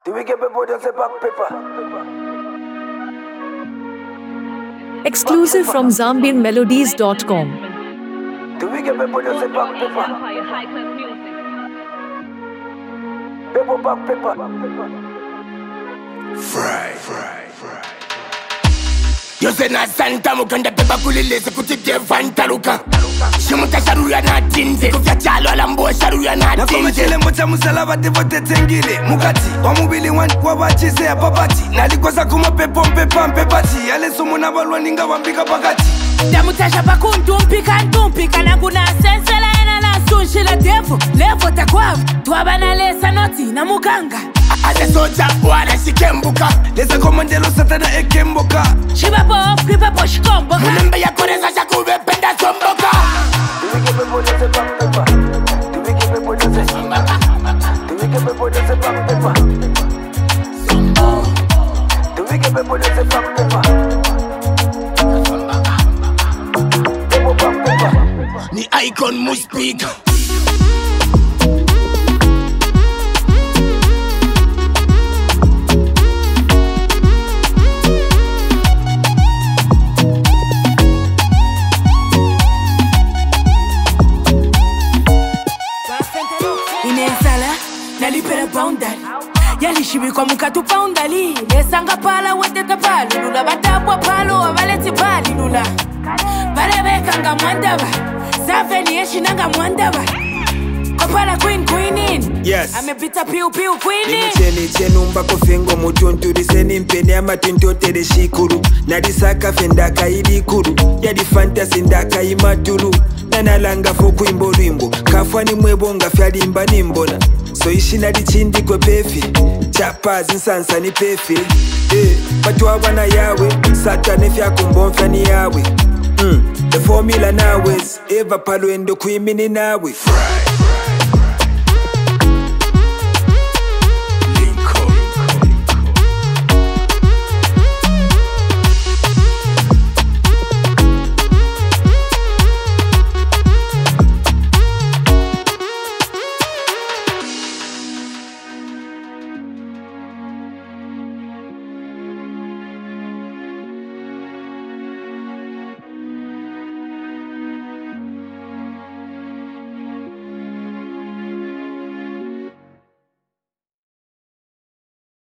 Do we get people to say back paper? Exclusive from ZambianMelodies.com. Do we get people to say back paper? People back paper. Fry. You say na Santa mukanda pepa kulileze kutite fantaluka. Shimuta sharuya na tinze kufya chalo alambo sharuya na tinze. Nakoma chile mocha musalaba devote tengile mukati wamubili wabachize ya papati nalikosa kuma pepo mpepa mpepati yale somo na balwa ninga wambika pakati Damutasha pakundu mpika nangu na sensela ena na sunshila devo levo takwavu tuwabana lesa noti na muganga Ate soja wana shikembuka lesa komandelo satana ekemboka Shibapo kripapo shikomboka Munembe ya koreza shakube penda somboka Do we get people to say back paper? Do we get people to say Do we get people to say back paper? Do we get people to say back paper? People back paper. Ni icon muspika Inezala nalipera boundary yalishibikwa mukatu boundary lesanga pala weteta palo lula batabwa palo abaleti pali lula barebeka mwandaba Saveni yeshinanga mwandaba kopala queen in Yes. amepita piu queen in Nimucheni chenumba kofengo mutuntu diseni mpeni amatuntu tere shikuru Nadisaka fendaka idikuru Yadi fantasy ndaka imaturu Nanalanga foku imbo lwimbo Kafwani mwebonga fyalimba nimbona So ishi nadichindi kwe pefi Chapazi nsansa ni pefi Watu wana yawe Satane fyakumbo mfyani yawe The formula nawes Eva palo endo kuimini nawe